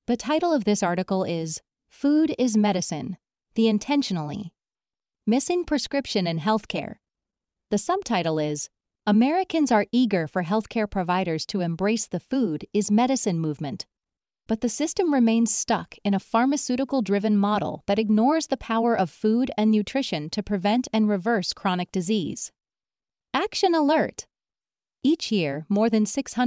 The title of this article is Food is Medicine, the Intentionally Missing Prescription in Healthcare. The subtitle is Americans are eager for healthcare providers to embrace the food is medicine movement. But the system remains stuck in a pharmaceutical-driven model that ignores the power of food and nutrition to prevent and reverse chronic disease. Action alert! Each year, more than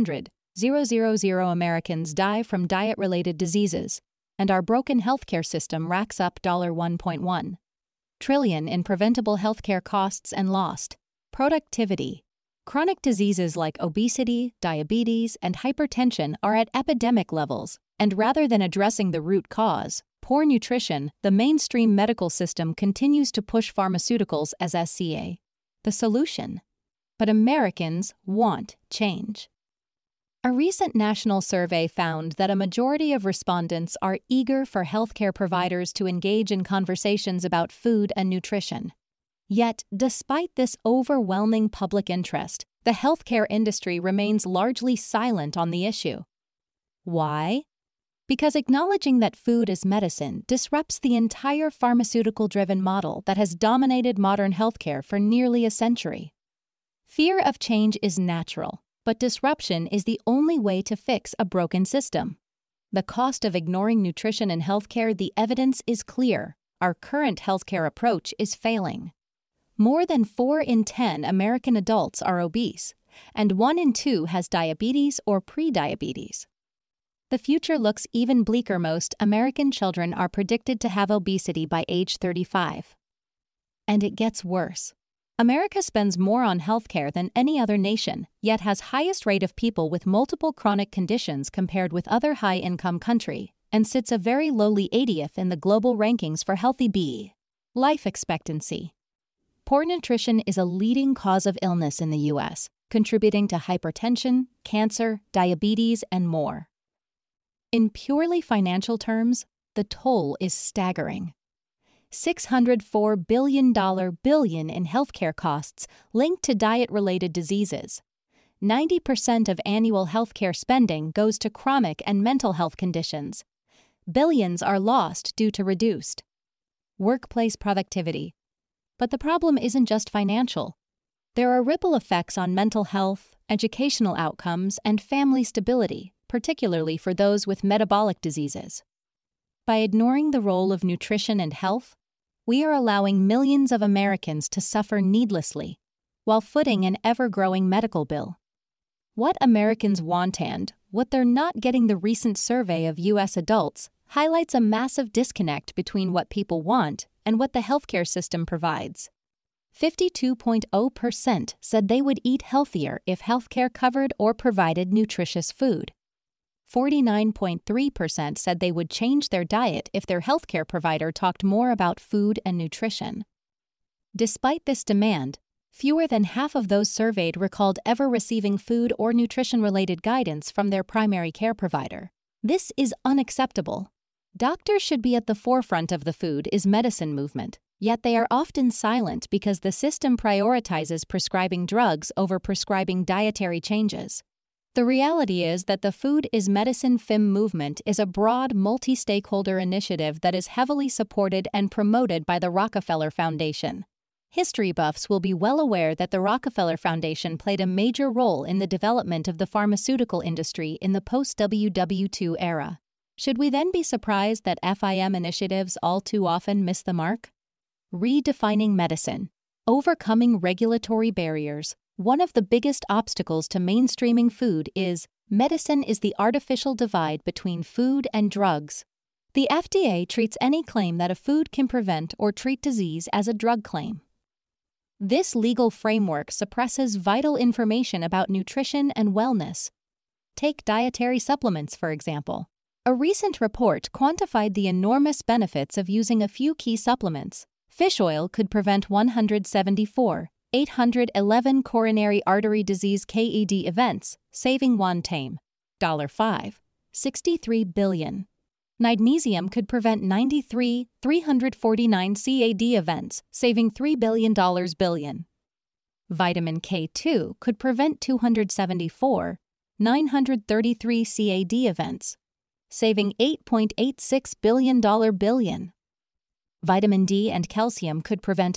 600,000 Americans die from diet-related diseases, and our broken healthcare system racks up $1.1 trillion in preventable healthcare costs and lost productivity. Chronic diseases like obesity, diabetes, and hypertension are at epidemic levels, and rather than addressing the root cause, poor nutrition, the mainstream medical system continues to push pharmaceuticals as the solution. But Americans want change. A recent national survey found that a majority of respondents are eager for healthcare providers to engage in conversations about food and nutrition. Yet, despite this overwhelming public interest, the healthcare industry remains largely silent on the issue. Why? Because acknowledging that food is medicine disrupts the entire pharmaceutical-driven model that has dominated modern healthcare for nearly a century. Fear of change is natural, but disruption is the only way to fix a broken system. The cost of ignoring nutrition in healthcare, the evidence is clear. Our current healthcare approach is failing. More than 4 in 10 American adults are obese, and 1 in 2 has diabetes or prediabetes. The future looks even bleaker. Most American children are predicted to have obesity by age 35. And it gets worse. America spends more on healthcare than any other nation, yet has highest rate of people with multiple chronic conditions compared with other high-income country, and sits a very lowly 80th in the global rankings for healthy life expectancy. Poor nutrition is a leading cause of illness in the U.S., contributing to hypertension, cancer, diabetes, and more. In purely financial terms, the toll is staggering. $604 billion in healthcare costs linked to diet-related diseases. 90% of annual healthcare spending goes to chronic and mental health conditions. Billions are lost due to reduced workplace productivity. But the problem isn't just financial. There are ripple effects on mental health, educational outcomes, and family stability, particularly for those with metabolic diseases. By ignoring the role of nutrition and health, we are allowing millions of Americans to suffer needlessly, while footing an ever-growing medical bill. What Americans want and what they're not getting. The recent survey of U.S. adults highlights a massive disconnect between what people want and what the healthcare system provides. 52.0% said they would eat healthier if healthcare covered or provided nutritious food. 49.3% said they would change their diet if their healthcare provider talked more about food and nutrition. Despite this demand, fewer than half of those surveyed recalled ever receiving food or nutrition-related guidance from their primary care provider. This is unacceptable. Doctors should be at the forefront of the food is medicine movement, yet they are often silent because the system prioritizes prescribing drugs over prescribing dietary changes. The reality is that the Food is Medicine movement is a broad, multi-stakeholder initiative that is heavily supported and promoted by the Rockefeller Foundation. History buffs will be well aware that the Rockefeller Foundation played a major role in the development of the pharmaceutical industry in the post-WW2 era. Should we then be surprised that FIM initiatives all too often miss the mark? Redefining medicine. Overcoming regulatory barriers. One of the biggest obstacles to mainstreaming food is medicine is the artificial divide between food and drugs. The FDA treats any claim that a food can prevent or treat disease as a drug claim. This legal framework suppresses vital information about nutrition and wellness. Take dietary supplements, for example. A recent report quantified the enormous benefits of using a few key supplements. Fish oil could prevent 174,811 coronary artery disease (KED) events, saving one tame $63 billion. Magnesium could prevent 93,349 CAD events, saving $3 billion. Vitamin K2 could prevent 274,933 CAD events, saving $8.86 billion. Vitamin D and calcium could prevent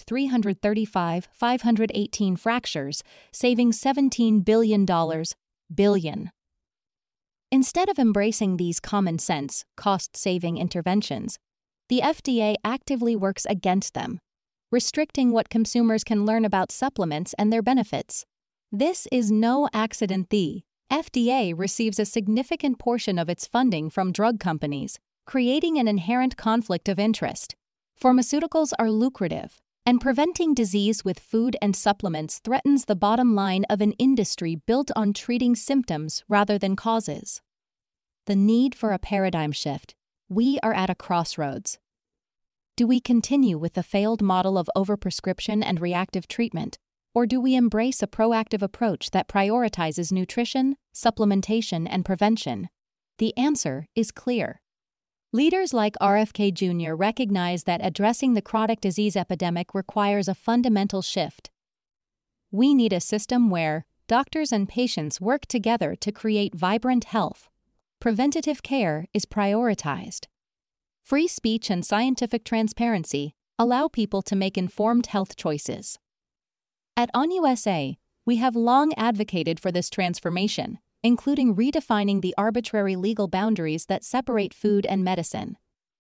335,518 fractures, saving $17 billion. Instead of embracing these common-sense, cost-saving interventions, the FDA actively works against them, restricting what consumers can learn about supplements and their benefits. This is no accident. The FDA receives a significant portion of its funding from drug companies, creating an inherent conflict of interest. Pharmaceuticals are lucrative, and preventing disease with food and supplements threatens the bottom line of an industry built on treating symptoms rather than causes. The need for a paradigm shift. We are at a crossroads. Do we continue with the failed model of overprescription and reactive treatment, or do we embrace a proactive approach that prioritizes nutrition, supplementation, and prevention? The answer is clear. Leaders like RFK Jr. recognize that addressing the chronic disease epidemic requires a fundamental shift. We need a system where doctors and patients work together to create vibrant health. Preventative care is prioritized. Free speech and scientific transparency allow people to make informed health choices. At ONUSA, we have long advocated for this transformation, including redefining the arbitrary legal boundaries that separate food and medicine.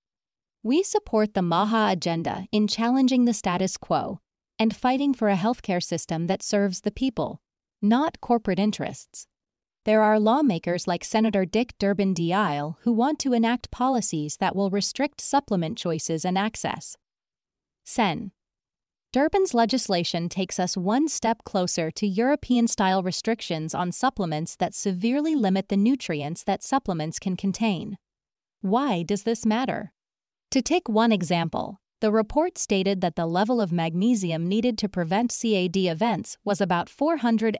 We support the MAHA agenda in challenging the status quo and fighting for a healthcare system that serves the people, not corporate interests. There are lawmakers like Senator Dick Durbin d'Isle who want to enact policies that will restrict supplement choices and access. Sen. Durbin's legislation takes us one step closer to European-style restrictions on supplements that severely limit the nutrients that supplements can contain. Why does this matter? To take one example, the report stated that the level of magnesium needed to prevent CAD events was about 400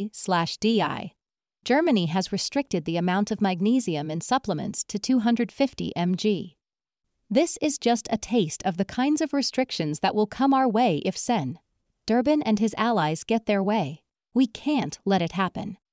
mg/di. Germany has restricted the amount of magnesium in supplements to 250 mg. This is just a taste of the kinds of restrictions that will come our way if Sen. Durbin and his allies get their way. We can't let it happen.